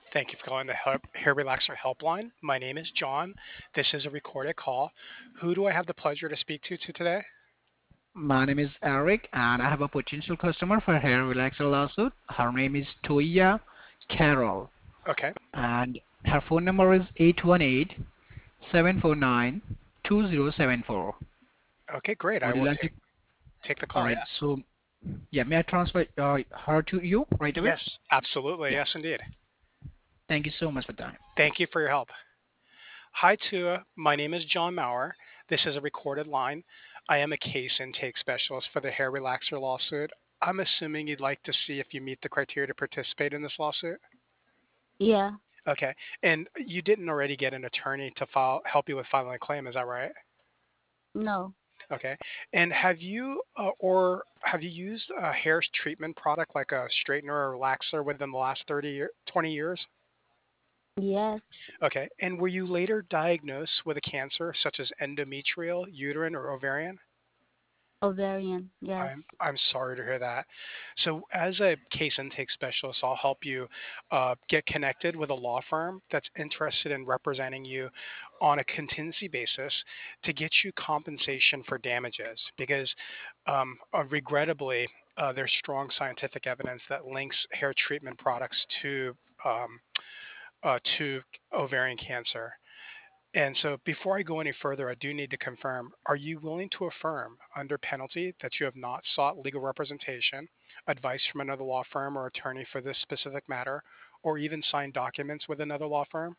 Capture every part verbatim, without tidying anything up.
Thank you for calling the Hair Hair Relaxer Helpline. My name is John. This is a recorded call. Who do I have the pleasure to speak to, to today? My name is Eric, and I have a potential customer for hair relaxer lawsuit. Her name is Toya Carroll, Okay. and her phone number is eight one eight, seven four nine, two zero seven four. Okay, great. I Would you will like to? take take the All call. right. Yes. So, yeah, may I transfer uh, her to you right away? Yes, absolutely. Yeah. Yes, indeed. Thank you so much for that. Thank you for your help. Hi, Tua. My name is John Maurer. This is a recorded line. I am a case intake specialist for the hair relaxer lawsuit. I'm assuming you'd like to see if you meet the criteria to participate in this lawsuit. Yeah, Okay. And you didn't already get an attorney to file help you with filing a claim, is that right? no. Okay. And have you uh, or have you used a hair treatment product like a straightener or relaxer within the last thirty year, twenty years? Yes, Okay. And were you later diagnosed with a cancer such as endometrial, uterine, or ovarian? ovarian. Yes. I'm I'm sorry to hear that. So, as a case intake specialist, I'll help you uh, get connected with a law firm that's interested in representing you on a contingency basis to get you compensation for damages. Because, um, uh, regrettably, uh, there's strong scientific evidence that links hair treatment products to um, uh, to ovarian cancer. And so before I go any further, I do need to confirm, are you willing to affirm under penalty that you have not sought legal representation, advice from another law firm or attorney for this specific matter, or even signed documents with another law firm?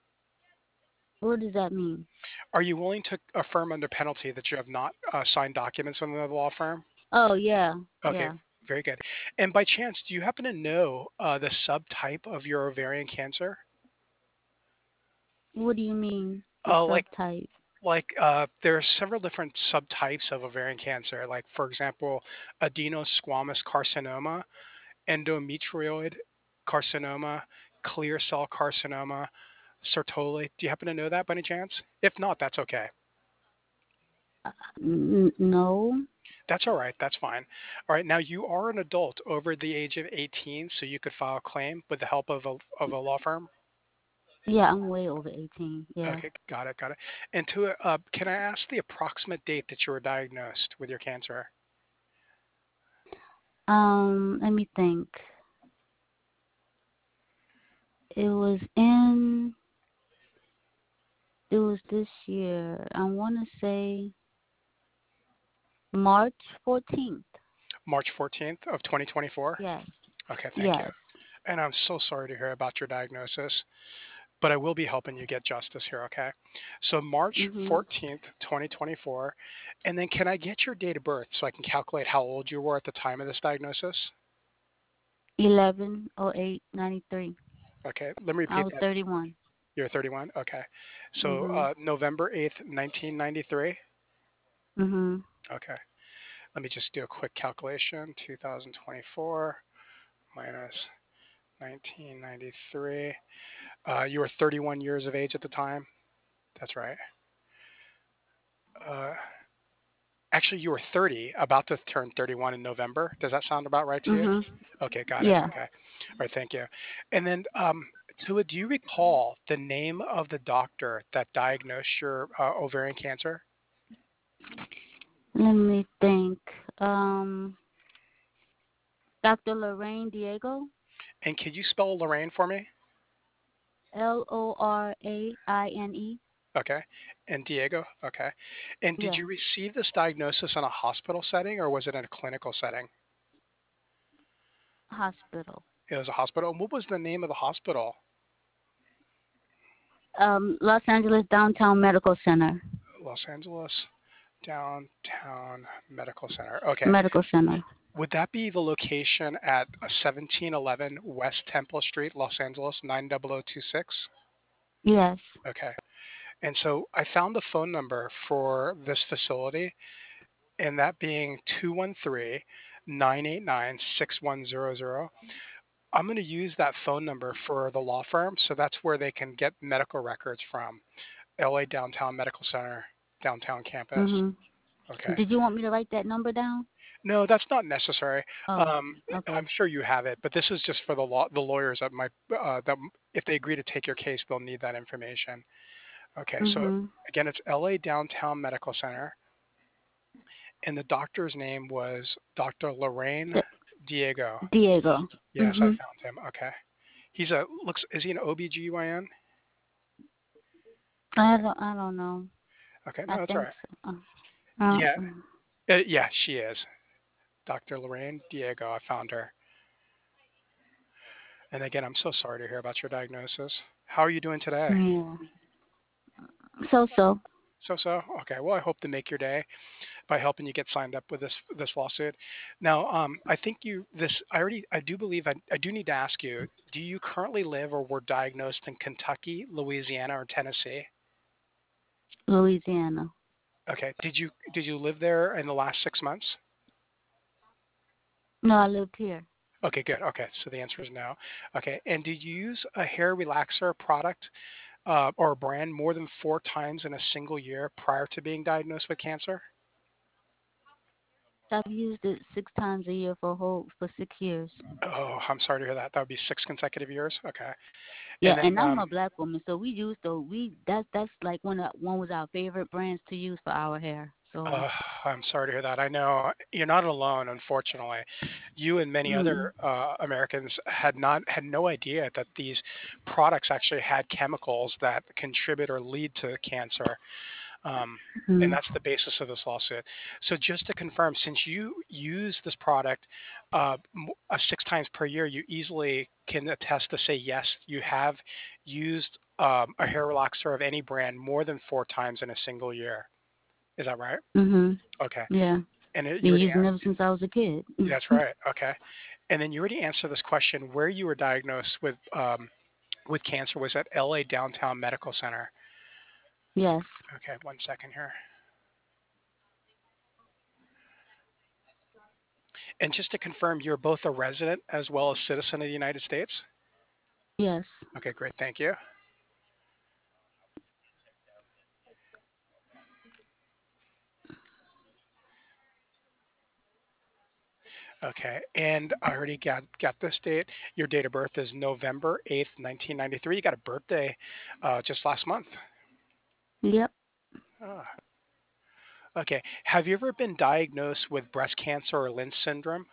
What does that mean? Are you willing to affirm under penalty that you have not uh, signed documents with another law firm? Oh, yeah, Okay, yeah. very good. And by chance, do you happen to know uh, the subtype of your ovarian cancer? What do you mean, the Uh, like subtype? like uh, there are several different subtypes of ovarian cancer. Like for example, adenosquamous carcinoma, endometrioid carcinoma, clear cell carcinoma, Sertoli. Do you happen to know that by any chance? If not, that's okay. Uh, n- no. That's all right. That's fine. All right. Now you are an adult over the age of eighteen, so you could file a claim with the help of a of a law firm. Yeah, I'm way over eighteen. Yes. Okay, got it, got it. And to uh, can I ask the approximate date that you were diagnosed with your cancer? Um, let me think. It was in, it was this year. I want to say March fourteenth. March fourteenth of twenty twenty-four. Yes. Okay, thank you. Yes. And I'm so sorry to hear about your diagnosis, but I will be helping you get justice here, okay? So March Mm-hmm. fourteenth, twenty twenty-four. And then can I get your date of birth so I can calculate how old you were at the time of this diagnosis? eleven oh eight ninety-three. Okay, let me I repeat was that. thirty-one. You're thirty-one? Okay. So Mm-hmm. uh, November eighth, nineteen ninety-three? Mm-hmm. Okay. Let me just do a quick calculation. two thousand twenty-four minus nineteen ninety-three. Uh, you were thirty-one years of age at the time. That's right. Uh, Actually, you were thirty, about to turn thirty-one in November. Does that sound about right to you? Mm-hmm. Okay, got it. Yeah. Okay. All right, thank you. And then, um, Tua, do you recall the name of the doctor that diagnosed your uh, ovarian cancer? Let me think. Um, doctor Lorraine Diego. And could you spell Lorraine for me? L O R A I N E. Okay. And Diego? Okay. And did Yes. you receive this diagnosis in a hospital setting or was it in a clinical setting? Hospital. It was a hospital. And what was the name of the hospital? Um, Los Angeles Downtown Medical Center. Los Angeles Downtown Medical Center. Okay. Medical Center. Would that be the location at seventeen eleven West Temple Street, Los Angeles, nine zero zero two six? Yes. Okay. And so I found the phone number for this facility, and that being two one three, nine eight nine, six one zero zero. I'm going to use that phone number for the law firm. So that's where they can get medical records from. L A Downtown Medical Center, downtown campus. Mhm. Okay. Did you want me to write that number down? No, that's not necessary. Oh, Um, I'm okay. sure you have it, but this is just for the law, the lawyers that might uh, that m- if they agree to take your case, they'll need that information. Okay, so Mhm. again, it's L A Downtown Medical Center, and the doctor's name was Doctor Lorraine The- Diego. Diego. Yes, I Mhm. found him. Okay, he's a looks. Is he an O B G Y N? I don't. I don't know. Okay, I no, that's all think right. so. Uh, uh, Yeah, uh, yeah, she is Doctor Lorraine Diego. I found her. And again, I'm so sorry to hear about your diagnosis. How are you doing today? yeah. So so. So so. Okay. Well, I hope to make your day by helping you get signed up with this this lawsuit. Now, um, I think you this I already I do believe I, I do need to ask you. Do you currently live or were diagnosed in Kentucky, Louisiana, or Tennessee? Louisiana. Okay. Did you did you live there in the last six months? No, I lived here. Okay, good. Okay, so the answer is no. Okay, and did you use a hair relaxer product uh, or brand more than four times in a single year prior to being diagnosed with cancer? I've used it six times a year for a whole for six years. Oh, I'm sorry to hear that. That would be six consecutive years. Okay. Yeah, And then, and I'm um, a black woman, so we used to we that's that's like one of one was our favorite brands to use for our hair. So uh, I'm sorry to hear that. I know you're not alone, unfortunately. You and many other mm, uh, Americans had not had no idea that these products actually had chemicals that contribute or lead to cancer. Um, and mm, that's the basis of this lawsuit. So just to confirm, since you use this product uh, m- uh, six times per year, you easily can attest to say yes, you have used um, a hair relaxer of any brand more than four times in a single year. Is that right? mhm. Okay. Yeah. And it, you Been already using an- it ever since I was a kid. that's right. Okay. And then you already answered this question: where you were diagnosed with um, with cancer was at L A Downtown Medical Center. Yes. Okay, one second here. And just to confirm, you're both a resident as well as citizen of the United States? Yes. Okay, great. Thank you. Okay, and I already got got this date. Your date of birth is November eighth, nineteen ninety-three. You got a birthday uh, just last month. Yep. Ah, okay. Have you ever been diagnosed with breast cancer or Lynch syndrome?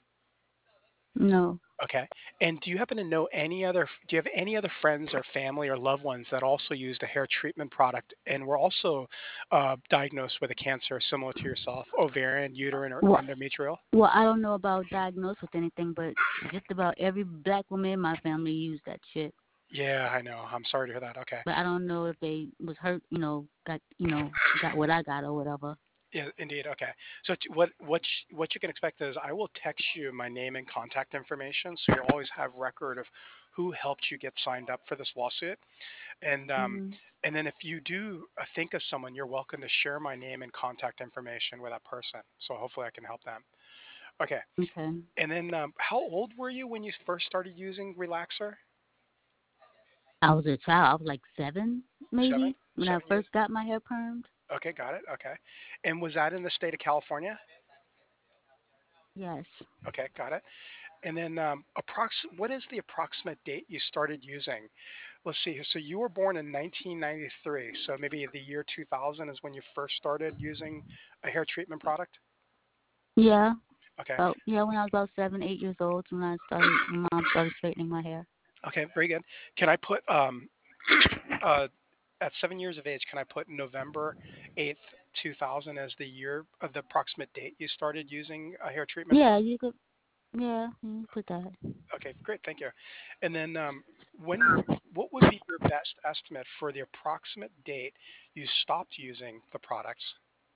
No. Okay. And do you happen to know any other, do you have any other friends or family or loved ones that also used a hair treatment product and were also uh, diagnosed with a cancer similar to yourself, ovarian, uterine, or Well, endometrial? well, I don't know about diagnosed with anything, but just about every black woman in my family used that shit. Yeah, I know. I'm sorry to hear that. Okay. But I don't know if they was hurt, you know, got you know, got what I got or whatever. Yeah, indeed. Okay. So t- what what sh- what you can expect is I will text you my name and contact information, so you'll always have record of who helped you get signed up for this lawsuit. And um, Mhm. and then if you do uh, think of someone, you're welcome to share my name and contact information with that person. So hopefully I can help them. Okay. Okay. And then um, how old were you when you first started using Relaxer? I was a child. I was like seven, Seven. maybe, when I Seven years. first got my hair permed. Okay, got it. Okay. And was that in the state of California? Yes. Okay, got it. And then um, approx- what is the approximate date you started using? Let's see. So you were born in nineteen ninety-three. So maybe the year two thousand is when you first started using a hair treatment product? Yeah. Okay. About yeah, when I was about seven, eight years old, when I started, my mom started straightening my hair. Okay, very good. Can I put um uh at seven years of age, can I put November eighth, two thousand as the year of the approximate date you started using a hair treatment Yeah, product? you could. Yeah, you could put that. Okay, great, thank you. And then um when what would be your best estimate for the approximate date you stopped using the products?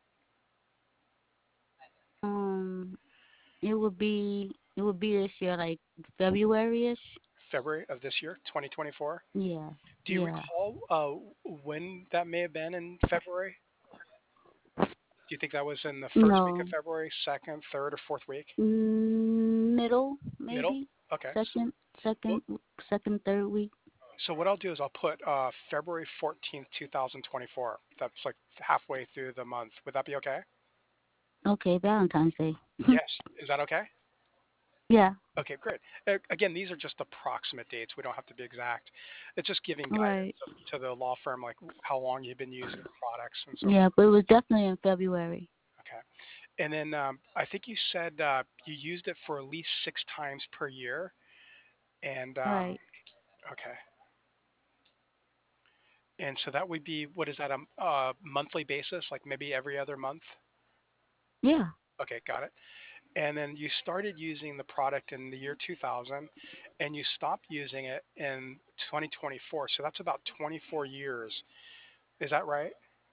Um, it would be it would be this year, like February-ish. February of this year, twenty twenty-four? Yeah, Do you yeah. recall uh when that may have been in February? Do you think that was in the first week of No, February, second, third, or fourth week? mm, middle Middle? maybe. Okay. So, Second, well, second, second, third week. so what I'll do is I'll put uh, February fourteenth, two thousand twenty-four. That's like halfway through the month. Would that be okay? Okay, Valentine's Day. Yes. Is that okay? Yeah. Okay, great. A- Again, these are just approximate dates. We don't have to be exact. It's just giving Right. guidance of, to the law firm, like how long you've been using the products and so Yeah, forth. but it was definitely in February. Okay. And then um, I think you said uh, you used it for at least six times per year. And um, Right. okay. And so that would be, what is that, a m- uh, monthly basis, like maybe every other month? Yeah. Okay, got it. And then you started using the product in the year two thousand and you stopped using it in twenty twenty-four. So that's about twenty-four years. Is that right?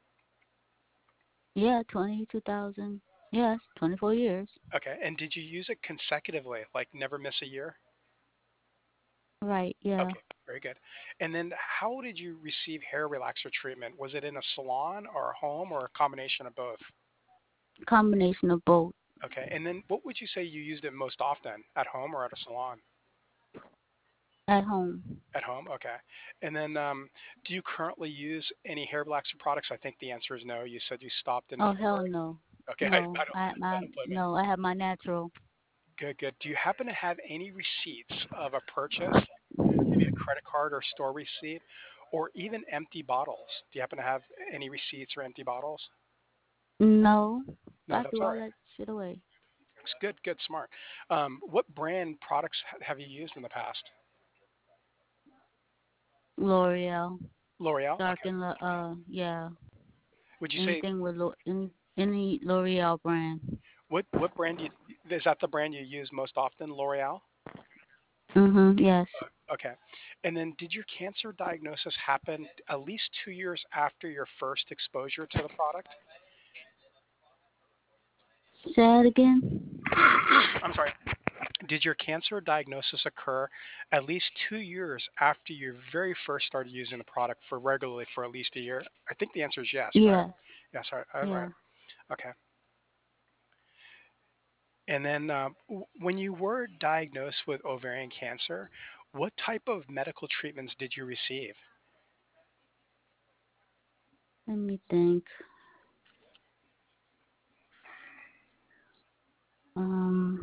Yeah, twenty two thousand. Yes, twenty-four years. Okay. And did you use it consecutively, like never miss a year? Right. Yeah. Okay, very good. And then how did you receive hair relaxer treatment? Was it in a salon or a home or a combination of both? Combination of both. Okay. And then what would you say you used it most often, at home or at a salon? At home. At home, okay. And then, um, do you currently use any hair relaxer products? I think the answer is no. You said you stopped in Oh hell February. no. Okay, I, I No. don't, I I my don't blame you. no, I have my natural. Good, good. Do you happen to have any receipts of a purchase, like maybe a credit card or store receipt, or even empty bottles? Do you happen to have any receipts or empty bottles? No. No, I that's threw all all right. that shit away. It's good, good, smart. Um, what brand products ha- have you used in the past? L'Oreal. L'Oreal. Dark Okay. and Lo- uh yeah. Would you say Anything with Lo- any, any L'Oreal brand. what what brand do you, is that the brand you use most often? L'Oreal. Mhm. Yes. Okay. And then did your cancer diagnosis happen at least two years after your first exposure to the product? Say it again. I'm sorry. Did your cancer diagnosis occur at least two years after you very first started using the product for regularly for at least a year? I think the answer is yes, right? Yes. Yes, right. All right. Yeah. Okay. And then uh, w- when you were diagnosed with ovarian cancer, what type of medical treatments did you receive? Let me think. Um,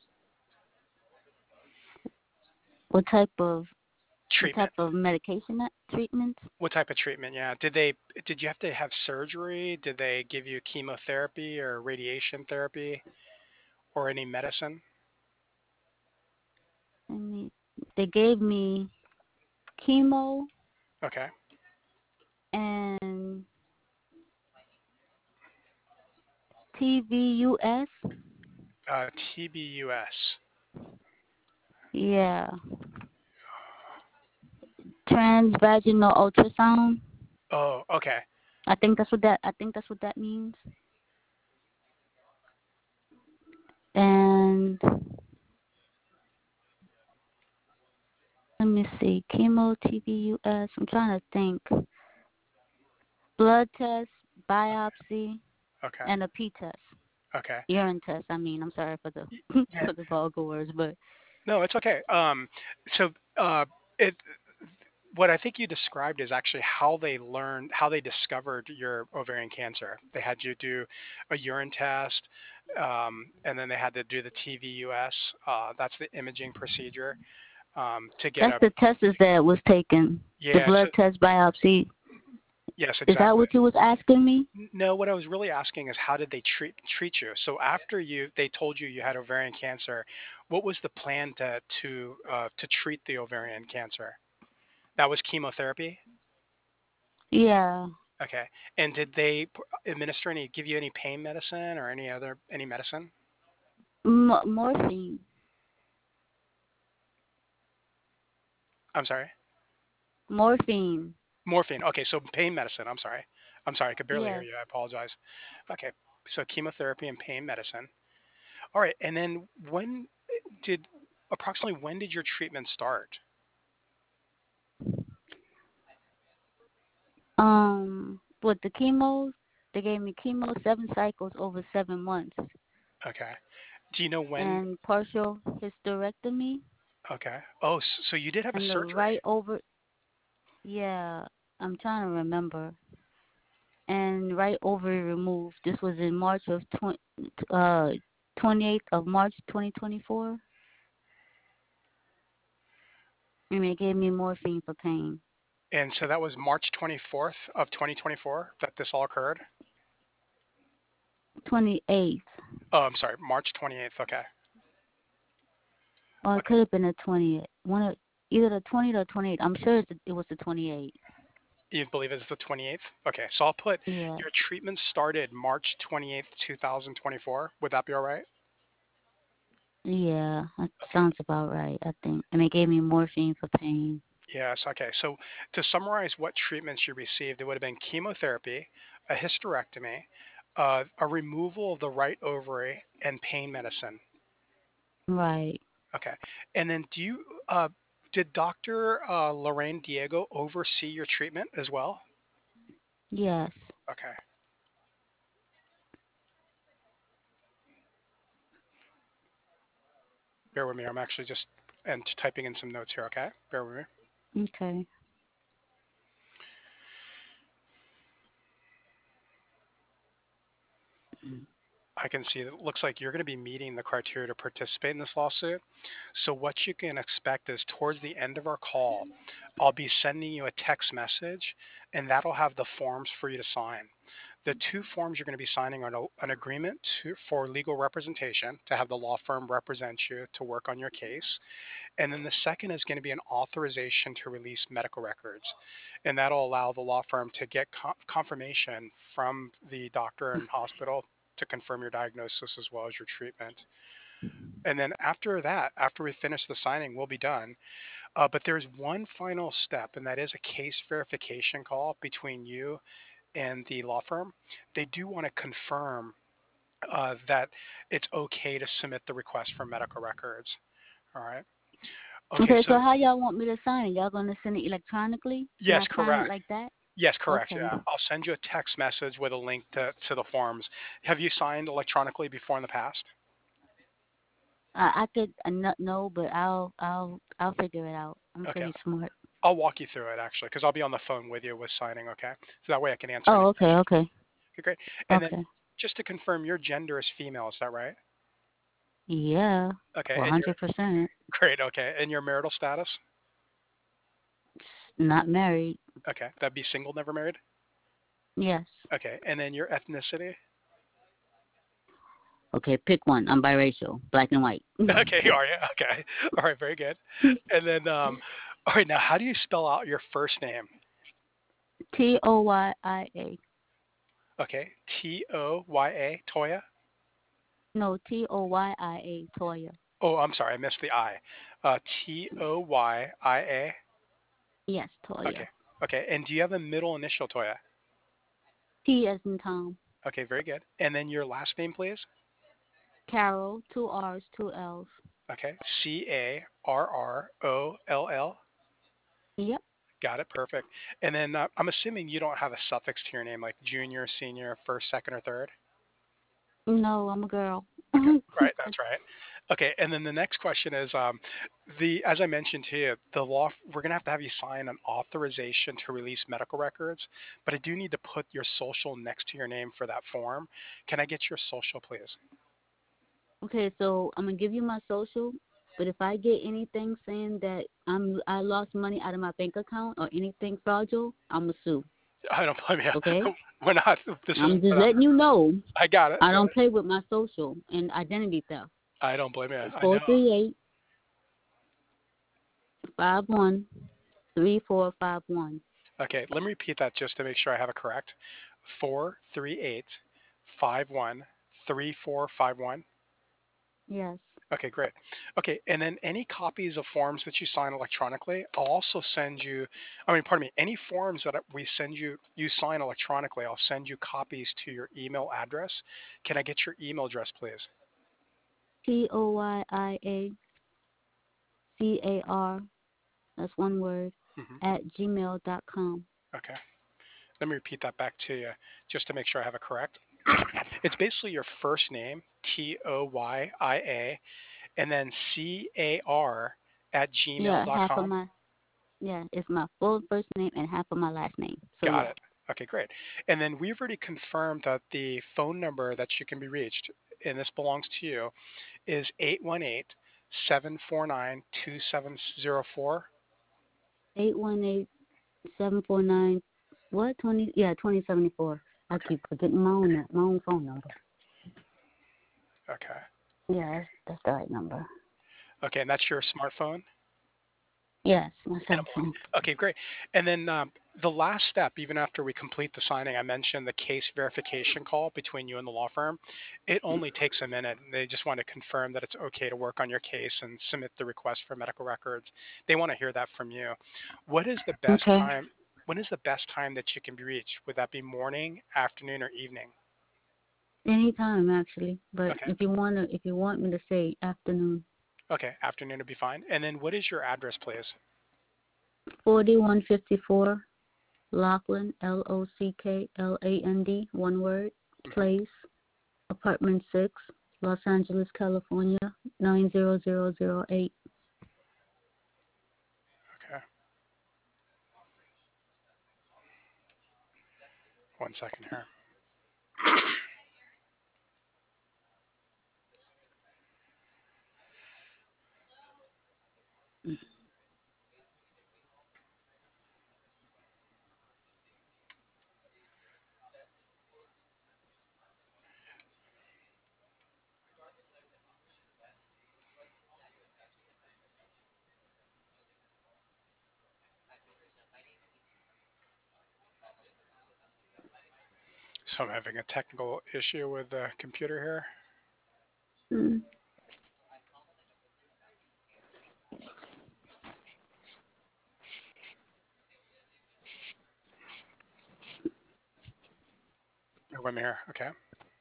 what type of what type Treatment. of medication that treatments? What type of treatment? Yeah. Did they did you have to have surgery? Did they give you chemotherapy or radiation therapy or any medicine? Let me. They gave me chemo Okay. and T V U S. Uh, T B U S. Yeah. Transvaginal ultrasound. Oh, okay. I think that's what that. I think that's what that means. And let me see. Chemo, T V U S. I'm trying to think. Blood test, biopsy, Okay. and a P test. Okay. Urine test. I mean, I'm sorry for the Y- Yeah. for the vulgar words, but No, it's okay. Um, so uh, it what I think you described is actually how they learned, how they discovered your ovarian cancer. They had you do a urine test, um, and then they had to do the T V U S. Uh, that's the imaging procedure um, to get that's a the test is that was taken. The yeah. So blood test, biopsy. yes, Is that exactly. what you was asking me? N- No, what I was really asking is how did they treat treat you? So after you they told you you had ovarian cancer, what was the plan to to uh, to treat the ovarian cancer? That was chemotherapy. Yeah. Okay. And did they p- administer any, give you any pain medicine or any other, any medicine? M- morphine. I'm sorry. Morphine. Morphine. Okay. So pain medicine. I'm sorry. I'm sorry. I could barely hear Yes. you. I apologize. Okay. So chemotherapy and pain medicine. All right. And then when did, approximately when did your treatment start? Um, with the chemos, they gave me chemo seven cycles over seven months, Okay. Do you know when? and partial hysterectomy, Okay. Oh, s- so you did have a and the surgery. right over. Yeah, I'm trying to remember. and right ovary removed. This was in March of twenty, uh, twenty-eighth of March twenty twenty-four, and they gave me morphine for pain. And so that was March twenty-fourth of twenty twenty-four that this all occurred. twenty-eighth, Oh, I'm sorry, March twenty-eighth. Okay. or it Okay. could have been the twentieth. One of either the twentieth or twenty-eighth. I'm sure it's the, it was the twenty-eighth. You believe it's the twenty-eighth? Okay. So I'll put Yes, your treatment started March twenty-eighth, two thousand twenty-four. Would that be all right? yeah, that Okay. sounds about right. I think, and they gave me morphine for pain. Yes. Okay. So to summarize what treatments you received, it would have been chemotherapy, a hysterectomy, uh, a removal of the right ovary, and pain medicine. Right. Okay. And then do you, uh, did Doctor Uh, Lorraine Diego oversee your treatment as well? Yes. Okay. Bear with me. I'm actually just and typing in some notes here. Okay. Bear with me. Okay. I can see that it looks like you're going to be meeting the criteria to participate in this lawsuit. So, what you can expect is towards the end of our call, I'll be sending you a text message, and that'll have the forms for you to sign. The two forms you're going to be signing are an an agreement to, for legal representation to have the law firm represent you to work on your case. And then the second is going to be an authorization to release medical records. And that'll allow the law firm to get co- confirmation from the doctor and hospital to confirm your diagnosis as well as your treatment. And then after that, after we finish the signing, we'll be done. Uh, but there's one final step, and that is a case verification call between you and the law firm. They do want to confirm uh, that it's okay to submit the request for medical records. All right. Okay. Okay, so So, how y'all want me to sign it? Y'all gonna send it electronically and I yes, sign it correct. like that? Yes, correct. Okay. Yeah. I'll send you a text message with a link to, to the forms. Have you signed electronically before in the past? I I could uh, no, no, but I'll I'll I'll figure it out. I'm Okay. pretty smart. I'll walk you through it actually because I'll be on the phone with you with signing. Okay. So that way I can answer any Oh, okay, questions. okay, Okay, great. And then okay. just to confirm, your gender is female. Is that right? Yeah, Okay. one And you're hundred percent. great. Okay. And your marital status? Not married. Okay. That'd be single, never married? Yes. Okay. And then your ethnicity? Okay, pick one. I'm biracial, black and white. Okay. You are you? Okay. All right. Very good. And then, um, all right. Now, how do you spell out your first name? T O Y I A. Okay. T O Y A, Toya? No, T O Y I A, Toya. Oh, I'm sorry. I missed the I. Uh, T O Y I A. Yes, Toya. Okay. Okay. And do you have a middle initial, Toya? T as in Tom. Okay. Very good. And then your last name, please? Carol, two R's, two L's. Okay. C A R R O L L. Yep. Got it. Perfect. And then uh, I'm assuming you don't have a suffix to your name like junior, senior, first, second, or third. No, I'm a girl. Okay. Right. That's right. Okay. And then the next question is um, the, as I mentioned to you, the law, we're going to have to have you sign an authorization to release medical records, but I do need to put your social next to your name for that form. Can I get your social, please? Okay, so I'm gonna give you my social, but if I get anything saying that I'm I lost money out of my bank account or anything fraudulent, I'm gonna sue. I don't blame Okay, you. We're not, this I'm isn't, just letting you know I got it. I don't play with my social and identity theft. I don't blame you. It's I four know. three eight five one three four five one. Okay, let me repeat that just to make sure I have it correct. Four three eight five one three four five one. Yes. Okay, great. Okay, and then any copies of forms that you sign electronically, I'll also send you, I mean, pardon me, any forms that we send you, you sign electronically, I'll send you copies to your email address. Can I get your email address, please? T O Y I A C A R. That's one word. Hmm. At gmail dot com. Okay, let me repeat that back to you just to make sure I have it correct. It's basically your first name, T O Y I A, and then C A R at gmail Yeah, dot half of com. my yeah, it's my full first name and half of my last name. So Got yeah. it. Okay, great. And then we've already confirmed that the phone number that you can be reached, and this belongs to you, is eight one eight, seven four nine, two seven zero four. Eight one eight seven four nine. What twenty? Yeah, twenty seventy four. I Okay. keep forgetting my own my own phone number. Okay. Yeah, that's, that's the right number. Okay, and that's your smartphone? Yes, my And cell phone. okay, great. And then um, the last step, even after we complete the signing, I mentioned the case verification call between you and the law firm. It only takes a minute. They just want to confirm that it's okay to work on your case and submit the request for medical records. They want to hear that from you. What is the best Okay. time? When is the best time that you can be reached? Would that be morning, afternoon, or evening? Anytime actually, but Okay. if you wanna, if you want me to say afternoon. Okay, afternoon would be fine. And then what is your address, please? Forty one fifty four Lockland, L O C K L A N D, one word, Hmm. place, apartment six, Los Angeles, California, nine zero zero zero eight. Okay, one second here. So I'm having a technical issue with the computer here. Mm. Oh, I'm here. Okay.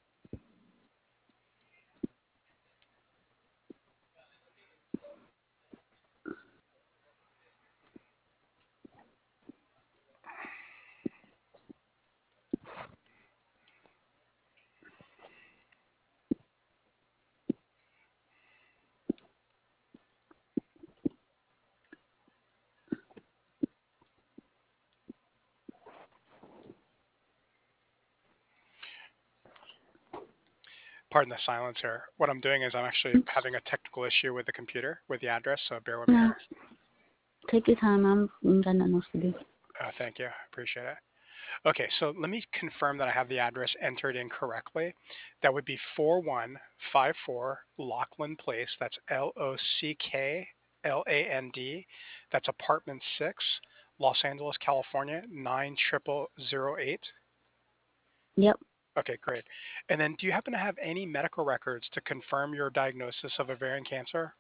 Pardon the silence here. What I'm doing is I'm actually having a technical issue with the computer with the address, so bear with me No, here. take your time. I'm ain't got nothing else to do. Uh, thank you. Appreciate it. Okay, so let me confirm that I have the address entered in correctly. That would be four one five four Lockland Place. That's L O C K L A N D. That's apartment six, Los Angeles, California, nine triple zero eight. Yep. Okay, great. And then do you happen to have any medical records to confirm your diagnosis of ovarian cancer?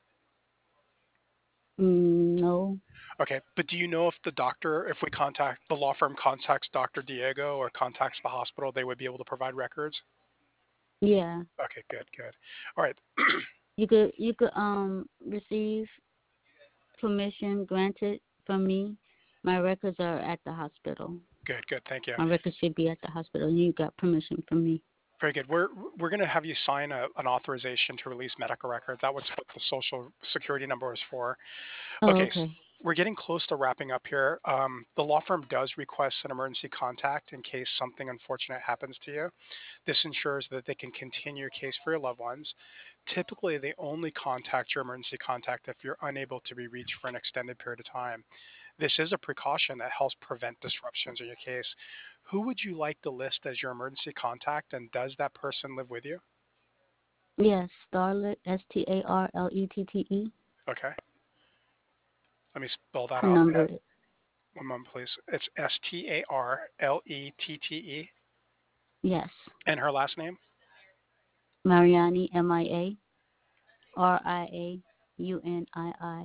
Mm, no. Okay, but do you know if the doctor, if we contact the law firm contacts doctor Diego or contacts the hospital, they would be able to provide records? Yeah. Okay, good, good. All right, You could you could um receive permission granted from me. My records are at the hospital. good, good. Thank you. My records should be at the hospital. You got permission from me. Very good. We're we're going to have you sign a, an authorization to release medical records. That was what the social security number is for. Oh, Okay, s- okay. we're getting close to wrapping up here. Um, the law firm does request an emergency contact in case something unfortunate happens to you. This ensures that they can continue your case for your loved ones. Typically, they only contact your emergency contact if you're unable to be reached for an extended period of time. This is a precaution that helps prevent disruptions in your case. Who would you like to list as your emergency contact, and does that person live with you? Yes, Starlet, S T A R L E T T E. Okay, let me spell that Her out. Uh, number. One moment, please. It's S T A R L E T T E. Yes, And her last name? Mariani, M I A R I A U N I I.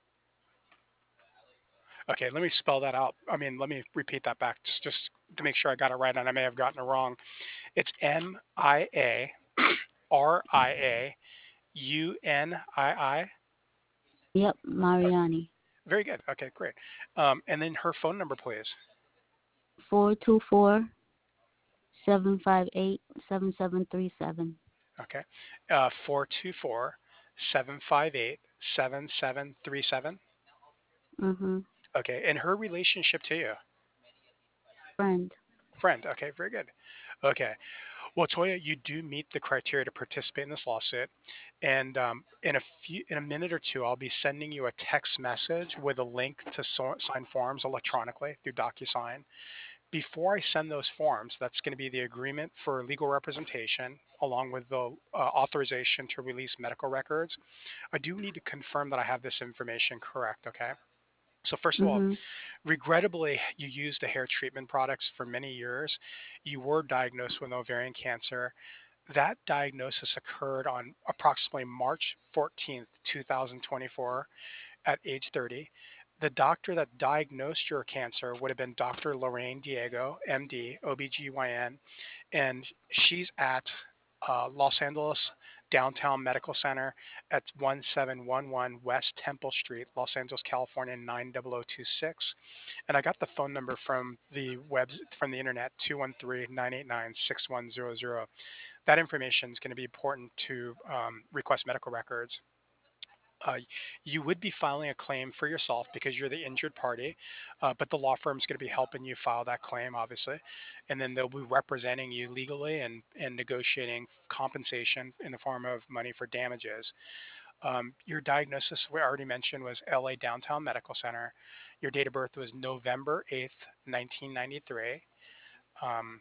Okay, let me spell that out. I mean, let me repeat that back just, just to make sure I got it right, and I may have gotten it wrong. It's M I A R I A U N I I. Yep, Mariani. Very good. Okay, great. Um, and then her phone number, please. Four two four seven five eight seven seven three seven. Okay. Uh, four two four, seven five eight, seven seven three seven. Mhm. Okay. And her relationship to you. Friend. Friend. Okay, very good. Okay. Well, Toya, you do meet the criteria to participate in this lawsuit, and um, in a few, in a minute or two, I'll be sending you a text message with a link to so- sign forms electronically through DocuSign. Before I send those forms, that's going to be the agreement for legal representation, along with the uh, authorization to release medical records. I do need to confirm that I have this information correct. Okay. So first of all, Mhm. regrettably, you used the hair treatment products for many years. You were diagnosed with ovarian cancer. That diagnosis occurred on approximately March fourteenth, twenty twenty-four, at age thirty. The doctor that diagnosed your cancer would have been Doctor Lorraine Diego, M D, O B G Y N, and she's at uh, Los Angeles Downtown Medical Center at one seven one one West Temple Street, Los Angeles, California nine zero zero two six. And I got the phone number from the web from the internet, two one three, nine eight nine, six one zero zero. That information is going to be important to um, request medical records. Uh, you would be filing a claim for yourself because you're the injured party, uh, but the law firm is going to be helping you file that claim, obviously, and then they'll be representing you legally and and negotiating compensation in the form of money for damages. Um, your diagnosis, we already mentioned, was L A Downtown Medical Center. Your date of birth was November eighth, nineteen ninety-three. Um,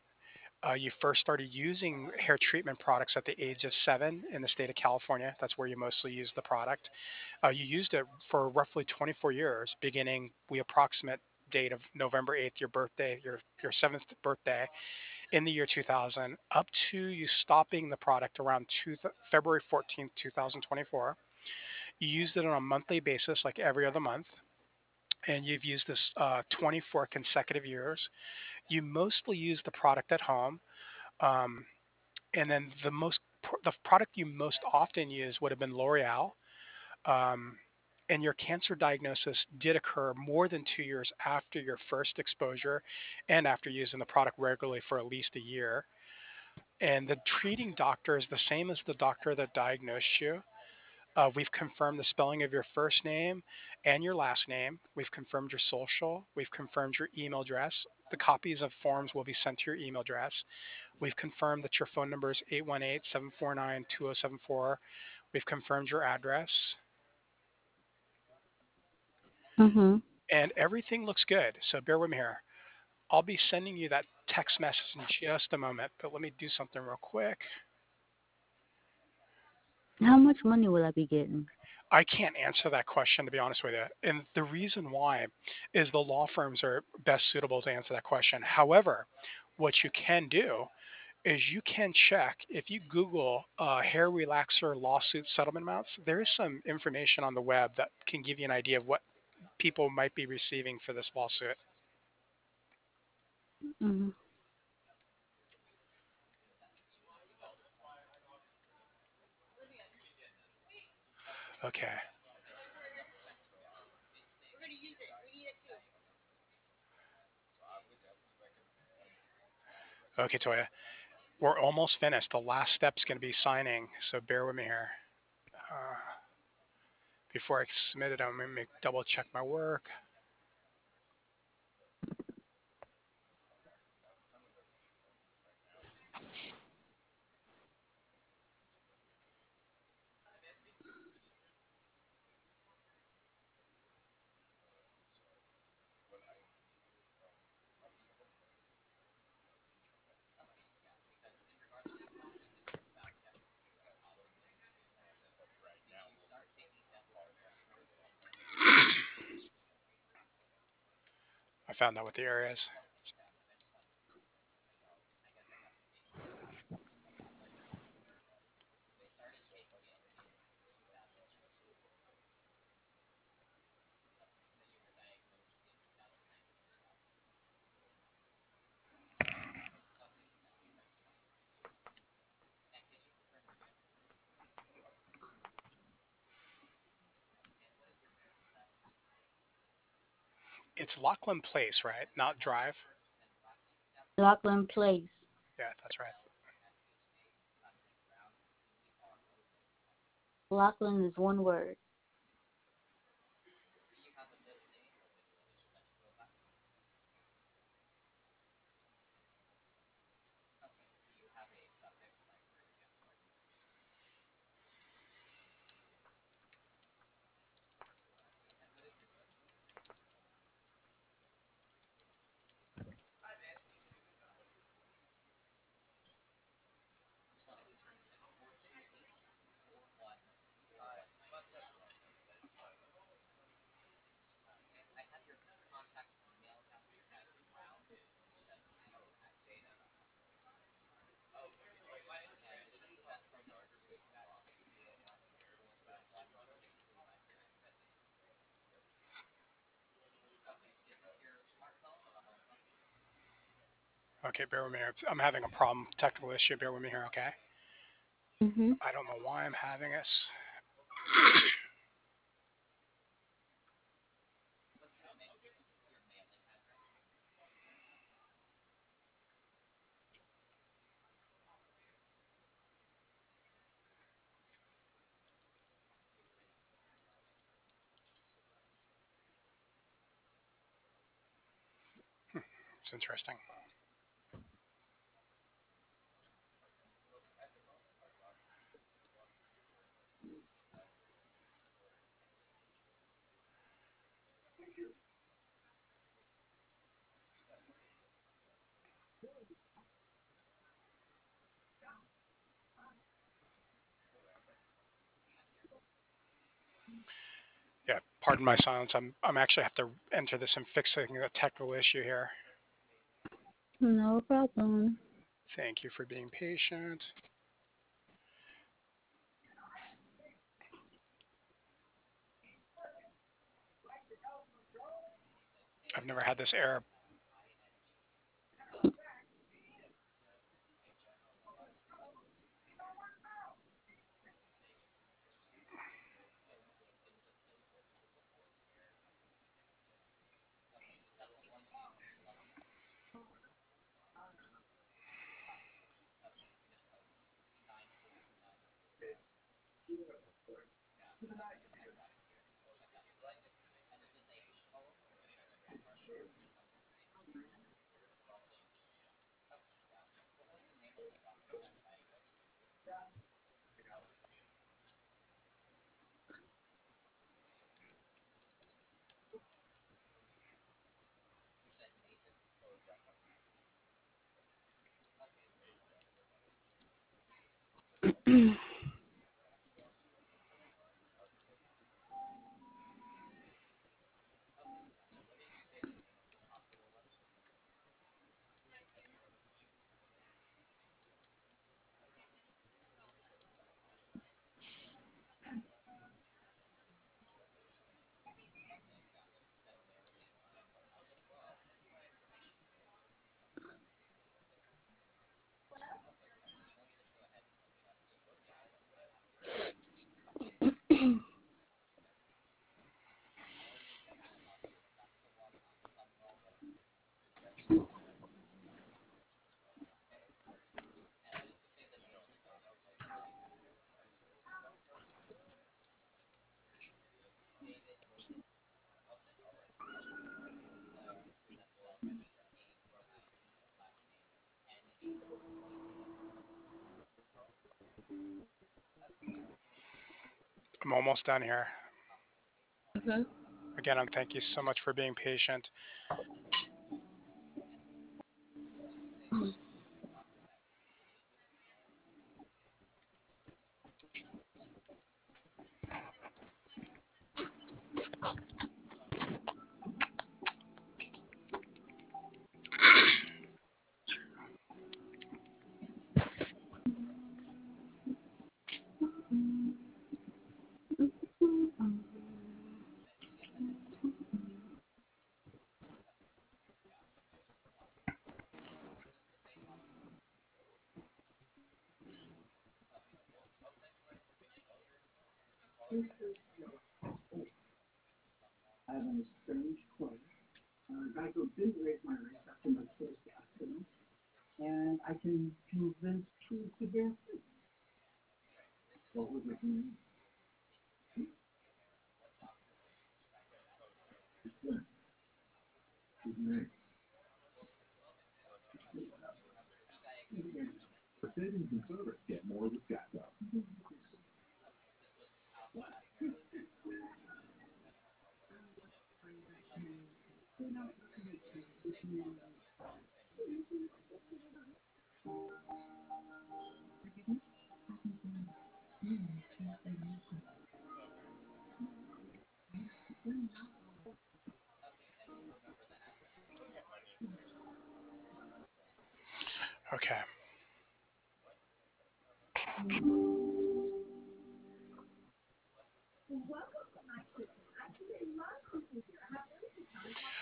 uh, you first started using hair treatment products at the age of seven in the state of California. That's where you mostly use the product. Uh, you used it for roughly twenty-four years, beginning we approximate date of November eighth, your birthday, your your seventh birthday in the year two thousand, up to you stopping the product around two, February fourteenth, twenty twenty-four. You used it on a monthly basis, like every other month, and you've used this uh, twenty-four consecutive years. You mostly use the product at home, um, and then the most the product you most often use would have been L'Oreal. Um, and your cancer diagnosis did occur more than two years after your first exposure and after using the product regularly for at least a year. And the treating doctor is the same as the doctor that diagnosed you. Uh, we've confirmed the spelling of your first name and your last name. We've confirmed your social. We've confirmed your email address. The copies of forms will be sent to your email address. We've confirmed that your phone number is eight one eight, seven four nine, two zero seven four. We've confirmed your address. Mhm. And everything looks good. So bear with me here. I'll be sending you that text message in just a moment, but let me do something real quick. How much money will I be getting? I can't answer that question, to be honest with you. And the reason why is the law firms are best suitable to answer that question. However, what you can do is you can check if you Google uh, hair relaxer lawsuit settlement amounts. There is some information on the web that can give you an idea of what people might be receiving for this lawsuit. Mhm. Okay. Okay, Toya. We're almost finished. The last step's going to be signing, so bear with me here. Uh, Before I submit it, I'm going to double check my work. I found out what the area is. It's Lachlan Place, right? Not Drive. Lockland Place. Yeah, that's right. Lockland is one word. Okay, bear with me. I'm having a problem, technical issue. Bear with me here, okay? Mhm. I don't know why I'm having this. It's interesting. Yeah, pardon my silence. I'm I'm actually have to enter this and fixing a technical issue here. No problem. Thank you for being patient. I've never had this error. I'm almost done here. Mhm. Again, I'm thank you so much for being patient. Okay.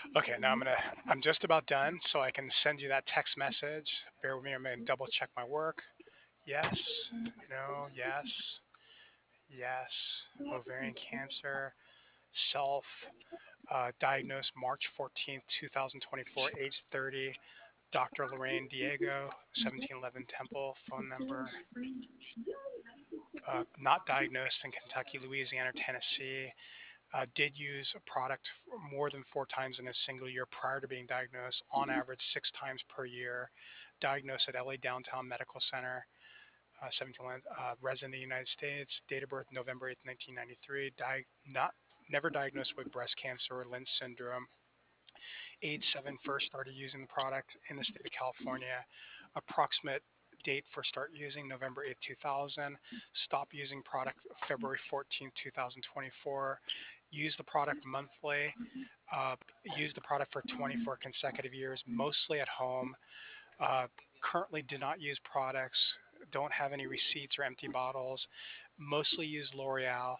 Okay, now I'm gonna. I'm just about done, so I can send you that text message. Bear with me. I'm gonna double check my work. Yes. No. Yes. Yes. Ovarian cancer. Self. Uh, diagnosed March fourteenth, twenty twenty-four. Age thirty. Doctor Lorraine Diego. seventeen eleven Temple. Phone number. Uh, not diagnosed in Kentucky, Louisiana, or Tennessee. Uh, did use a product more than four times in a single year prior to being diagnosed, on average six times per year. Diagnosed at L A Downtown Medical Center, uh, seventeen, uh, resident of the United States. Date of birth November eighth, nineteen ninety-three. Di- not never diagnosed with breast cancer or Lynch syndrome. Age seven, first started using the product in the state of California. Approximate date for start using November eighth, two thousand. Stop using product February fourteenth, twenty twenty-four. Use the product monthly. Uh, use the product for twenty-four consecutive years, mostly at home. Uh, currently do not use products. Don't have any receipts or empty bottles. Mostly use L'Oreal.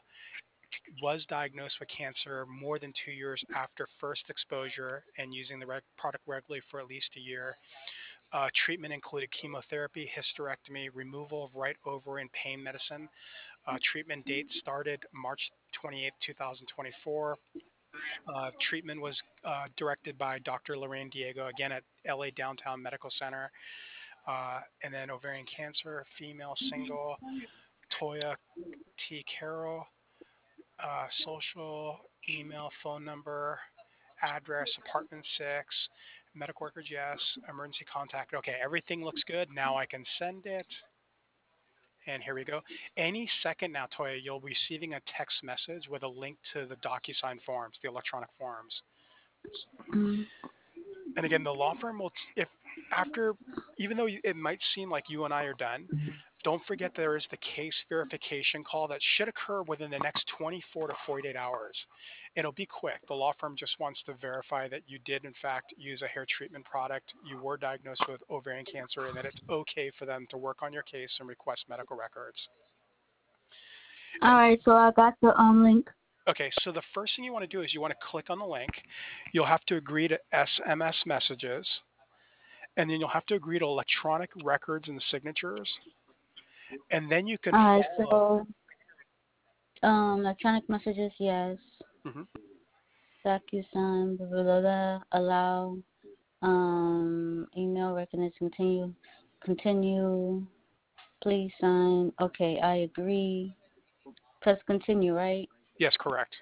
Was diagnosed with cancer more than two years after first exposure and using the reg- product regularly for at least a year. Uh, treatment included chemotherapy, hysterectomy, removal of right ovary, and pain medicine. Uh, treatment date started March twenty-eighth, twenty twenty-four. Uh, treatment was uh, directed by Doctor Lorraine Diego, again at L A Downtown Medical Center. Uh, and then ovarian cancer, female, single, Toya T. Carroll, uh, social, email, phone number, address, apartment six, medical records, yes, emergency contact. Okay, everything looks good. Now I can send it. And here we go. Any second now, Toya, you'll be receiving a text message with a link to the DocuSign forms, the electronic forms. Mm. And again, the law firm will, if after, even though it might seem like you and I are done, don't forget there is the case verification call that should occur within the next twenty-four to forty-eight hours. It'll be quick. The law firm just wants to verify that you did, in fact, use a hair treatment product, you were diagnosed with ovarian cancer, and that it's okay for them to work on your case and request medical records. All And right, so I got the um link. okay, so the first thing you want to do is you want to click on the link. You'll have to agree to S M S messages, and then you'll have to agree to electronic records and signatures, and then you can All right, follow. so um electronic messages, yes. Mhm. DocuSign, blah blah blah, blah. Allow um email recognition continue continue. Please sign. Okay, I agree. Press continue, right? Yes, correct.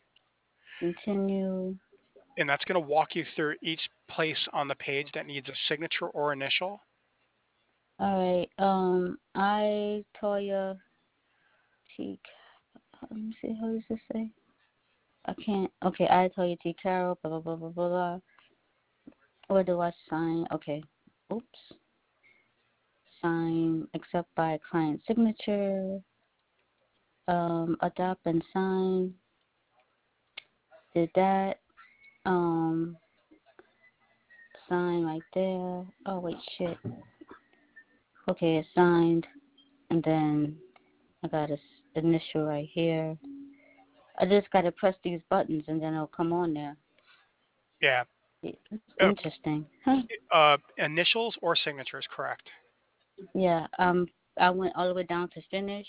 Continue. And that's going to walk you through each place on the page that needs a signature or initial. All right. Um, I Toya T. Let me see. How does this say? I can't. Okay, I Toya T. Carroll. Blah blah blah blah blah blah. Where do I sign? Okay. Oops. Sign. Accept by client signature. Um, adopt and sign. Did that. Um, sign right there. Oh wait, shit. Okay, it's signed, and then I got a s- initial right here. I just gotta press these buttons, and then it'll come on there. Yeah. Yeah, that's Uh, interesting. Huh. uh, initials or signatures, correct. Yeah. Um. I went all the way down to finish.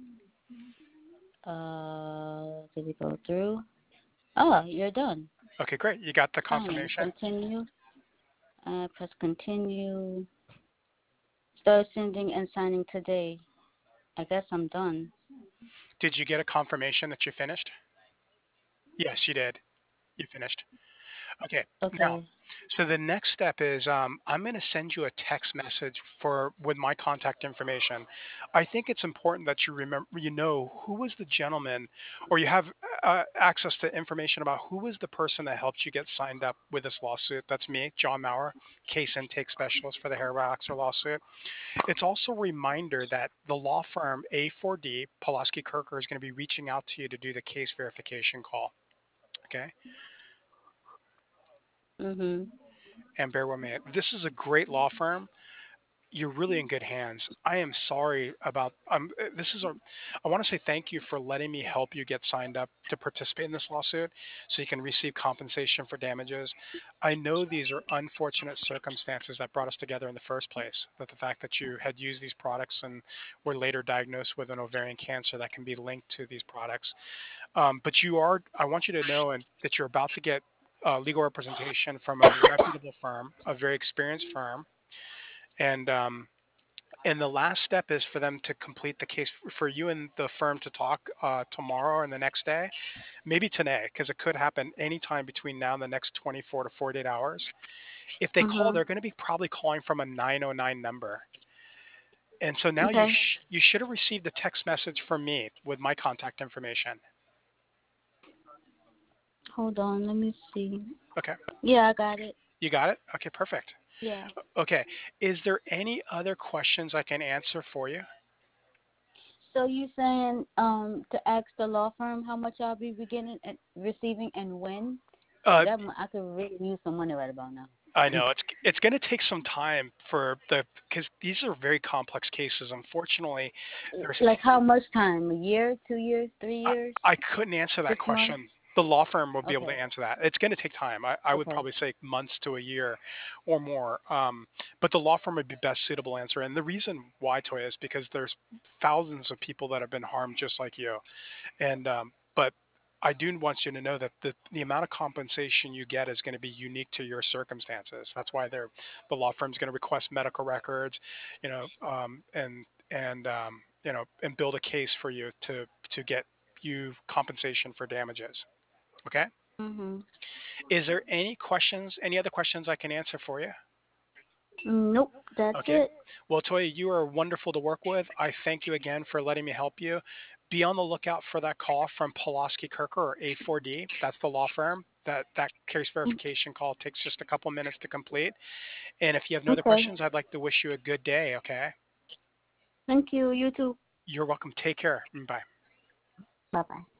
Uh. Did we go through? Oh, you're done. Okay, great. You got the Signing. confirmation. Continue. Uh. Press continue. Start sending and signing today. I guess I'm done. Did you get a confirmation that you finished? Yes, you did. You finished. Okay. Now, Okay. so the next step is um, I'm going to send you a text message for with my contact information. I think it's important that you remember, you know, who was the gentleman, or you have uh, access to information about who was the person that helped you get signed up with this lawsuit. That's me, John Maurer, case intake specialist for the hair relaxer lawsuit. It's also a reminder that the law firm A four D, Pulaski Kirker, is going to be reaching out to you to do the case verification call. Okay. Mhm. And bear with me. This is a great law firm. you're really in good hands. I am sorry about um uh, this is a I want to say thank you for letting me help you get signed up to participate in this lawsuit so you can receive compensation for damages. I know these are unfortunate circumstances that brought us together in the first place. That the fact that you had used these products and were later diagnosed with an ovarian cancer that can be linked to these products. Um, but you are I want you to know and that you're about to get uh, legal representation from a reputable firm, a very experienced firm, and um, and the last step is for them to complete the case f- for you and the firm to talk uh, tomorrow and the next day, maybe today, because it could happen anytime between now and the next twenty-four to forty-eight hours. If they call, Mhm. they're going to be probably calling from a nine oh nine number. And so now you Okay. sh- you should have received a text message from me with my contact information. Hold on. Let me see. Okay, Yeah, I got it. you got it. Okay, perfect. Yeah. Okay, is there any other questions I can answer for you? So you saying um to ask the law firm how much I'll be beginning and receiving and when? Cause Uh, that mo- I could really use some money right about now. I know it's it's going to take some time for the because these are very complex cases. Unfortunately, there's Like how people. much time? A year, two years, three I, years, I couldn't answer that six months? question. The law firm would be able to Okay. answer that. It's going to take time. I, I would Okay. probably say months to a year or more. Um, but the law firm would be best suitable answer. And the reason why, Toya, is because there's thousands of people that have been harmed just like you. And um, but I do want you to know that the, the amount of compensation you get is going to be unique to your circumstances. That's why they're the law firm's going to request medical records, you know, um, and and um, you know, and build a case for you to to get you compensation for damages. Okay. Mhm. Is there any questions? Any other questions I can answer for you? Nope. That's Okay. it. Well, Toya, you are wonderful to work with. I thank you again for letting me help you. Be on the lookout for that call from Pulaski Kirker or A four D. That's the law firm. That that case verification call takes just a couple minutes to complete. And if you have no other Okay. questions, I'd like to wish you a good day. Okay. Thank you. You too. You're welcome. Take care. Bye. Bye bye.